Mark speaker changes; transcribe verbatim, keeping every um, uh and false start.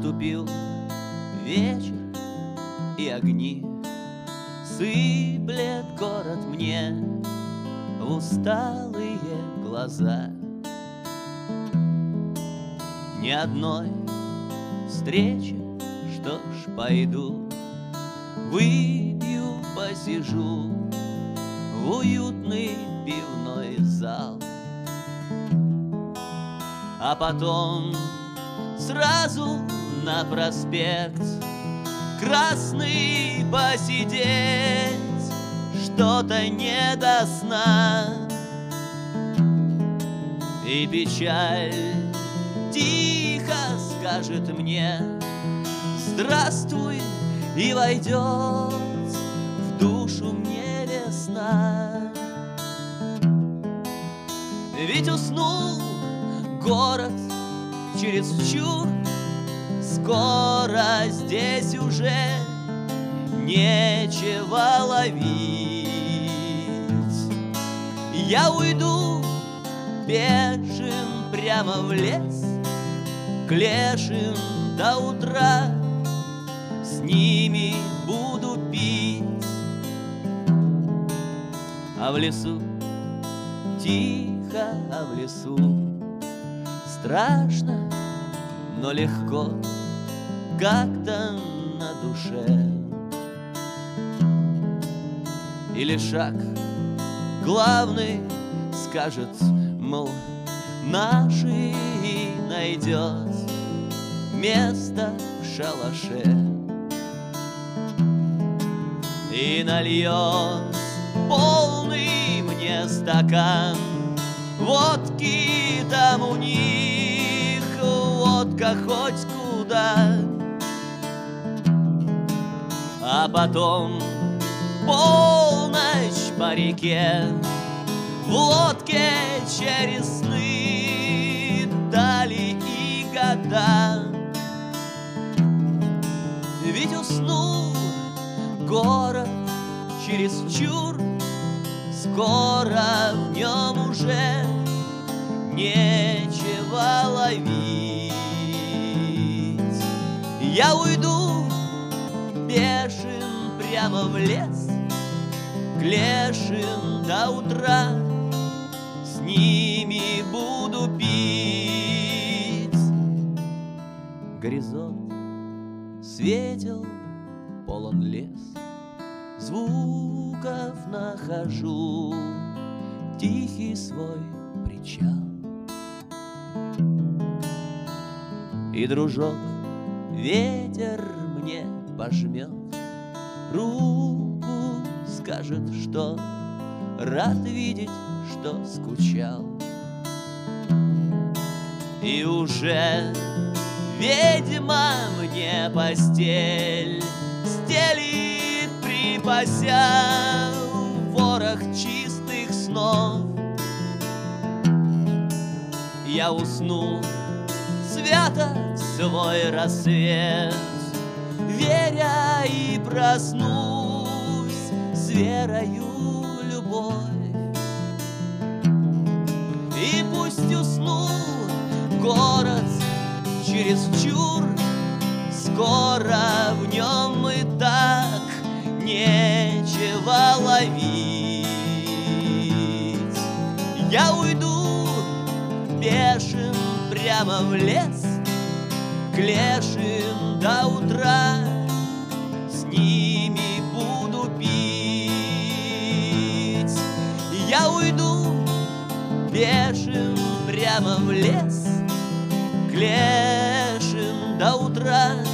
Speaker 1: Наступил вечер, и огни сыплет город мне в усталые глаза. Ни одной встречи, что ж, пойду, выпью, посижу в уютный пивной зал, а потом сразу на проспект Красный посидеть, что-то не до сна. И печаль тихо скажет мне здравствуй, и войдет в душу мне весна. Ведь уснул город чересчур скоро, здесь уже нечего ловить. Я уйду пешим прямо в лес, к лешим до утра, с ними буду пить. А в лесу тихо, а в лесу страшно, но легко как-то на душе. Или шаг главный скажет, мол, наши найдет место в шалаше и нальет полный мне стакан водки. Там у них водка хоть куда. А потом полночь по реке в лодке через сны, дали и года. Ведь уснул город чересчур скоро, в нем уже нечего ловить. Я уйду пешим прямо в лес, к лешим до утра, с ними буду пить. Горизонт светел, полон лес, звуков нахожу тихий свой причал. И, дружок, ветер мне пожмет руку, скажет, что рад видеть, что скучал. И уже ведьма мне постель стелит, припася ворох чистых снов. Я усну свято свой рассвет, веря, и проснусь с верою любовь. И пусть уснул город чересчур скоро, в нем и так нечего ловить. Я уйду пешим прямо в лес, к лешим до утра, с ними буду пить. Я уйду пешим прямо в лес, к лешим до утра,